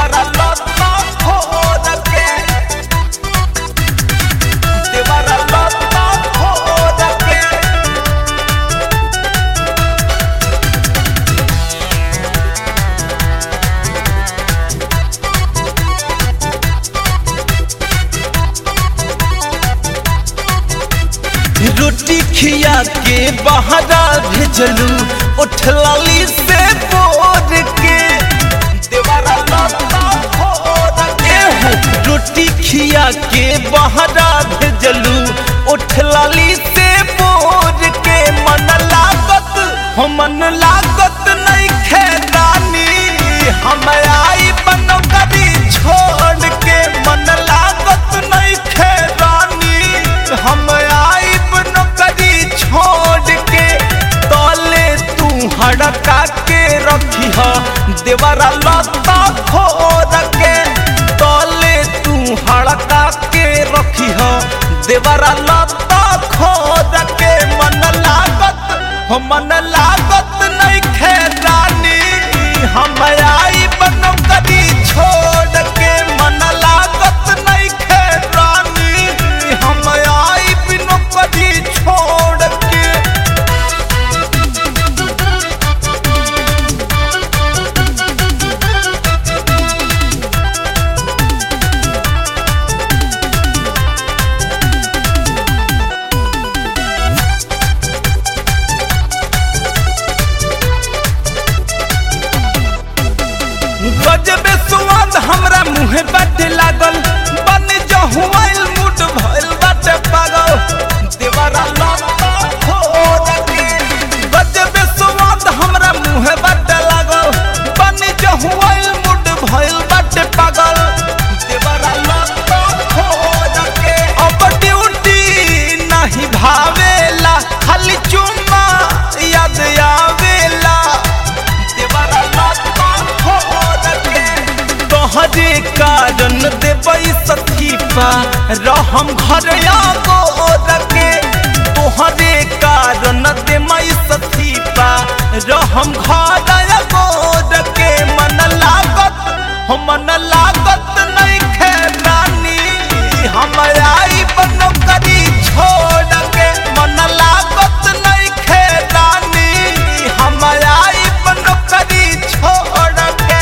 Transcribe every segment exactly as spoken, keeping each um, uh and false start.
देवरा लता खोद के देवरा लता खोद के रोटी खिया के बहरा भेजलू उठलाली से बोर के देवरा लता खोद के रोटी खिया के बहरा भेजलू उठलाली से बोर के मन लागत हो मन लागत नहीं खेदानी हम आई बनो कभी छोड़ के मन लागत नहीं खेदानी हम आई छोड़ के तले तू हड़का के रखी ह देवरा लता खोद के तले तू हड़का के रखी ह देवरा लता खोद के मन लागत हो मन लागत नहीं खेदानी हम आई बनो कदी छोड़ के मन लागत नहीं खेदानी हम आई बिनो कदी छोड़ के गजबे स्वाद हमरा मुँहे बाटे लागल बन जहुआइल मुड भइल बाटे पागल देवरा लता खोद के गजबे स्वाद हमरा मुँहे बाटे लागल बन जहुआइल मुड भइल बाटे पागल देवरा लता खोद के अब ड्यूटी नहीं भावेला खाली चुम्मा याद आवेला देवरा लता खोद के तोहरे कारण देवई सखीपा रहम घर गोद के तोहरे कारण देवई सखीपा रहम घर गोद के मन लागत हो मन लागत नहीं खेदानी हम आई बनो कदी छोड़ के मन लागत नहीं खेदानी हम आई बनो कदी छोड़ के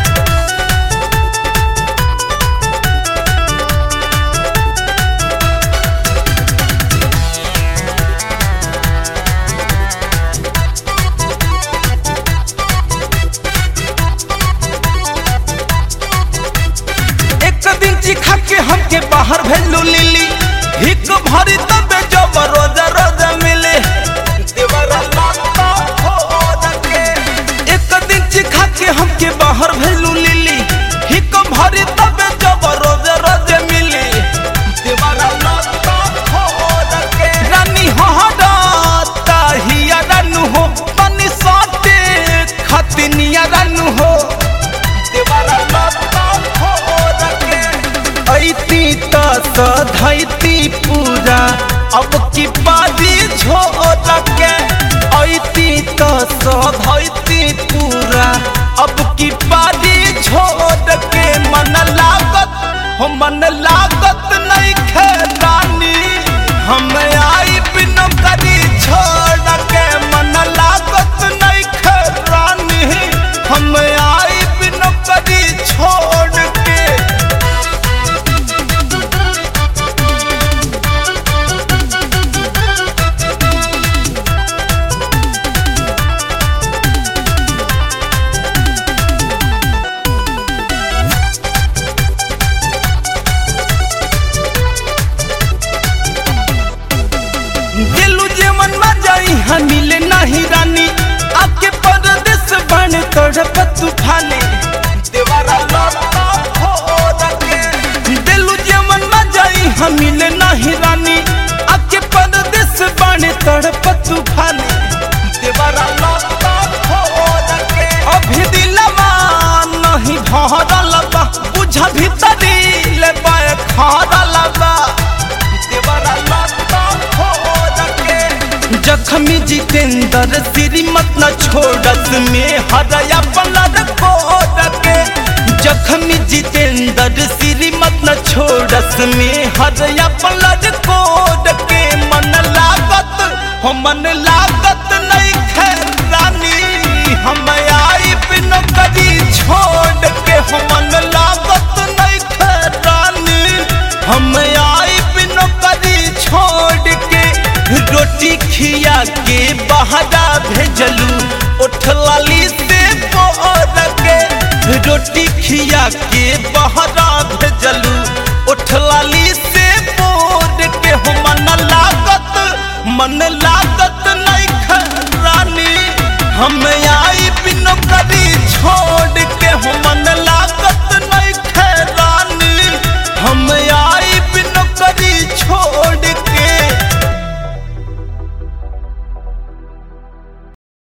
चिखा के हमके बाहर भेलू लिली हिक भरी तबे जब रोज रोज मिले देवरा लता खोद के एक दिन चिखा के हमके बाहर भेलू लिली हिक भरी तबे जब रोज रोज मिले देवरा लता खोद के रानी हहराता हिया रानू हो बनी साटे खतनिया रानू हो देवरा लता खोद के ऐती त सधैती पूरा अब की बाजी छोड़ के ऐती त सधैती पूरा अब की बाजी छोड़ के मन लागत हो मन लागत नहीं खेदानी हम आई बिनो कदी छोड़ के मन लागत नहीं खेदानी हम आई बिनो कदी छोड़ के मिले नहीं रानी आके परदेस बन तड़प तूफानी देवरा लता खोद के दिलु जमन मजाई हम मिले नहीं रानी आके परदेस बन तड़प तूफानी देवरा लता खोद के अभी दिलवा नहीं भरल बा बुझ भीतरी ले पाए खरल बा देवरा लता खोद के जख्मी जितेंद्र श्रीमत न छोड़स में हरया पलर खोद के जख्मी जितेंद्र श्रीमत न छोड़स में हर अपलट कोड के मन लागत हो मन लागत नहीं खैरानी हम आई बिन करी छोड़ के हो मन लागत नहीं खैरानी हम आई बिन करी छोड़ के रोटी खिया के बहरा भेजलू उठलाली से पोर के रोटी खिया के बहरा भेजलू उठलाली से पोर के हो मन लागत मन लागत नहीं खरानी हम आई बिन करी छोड़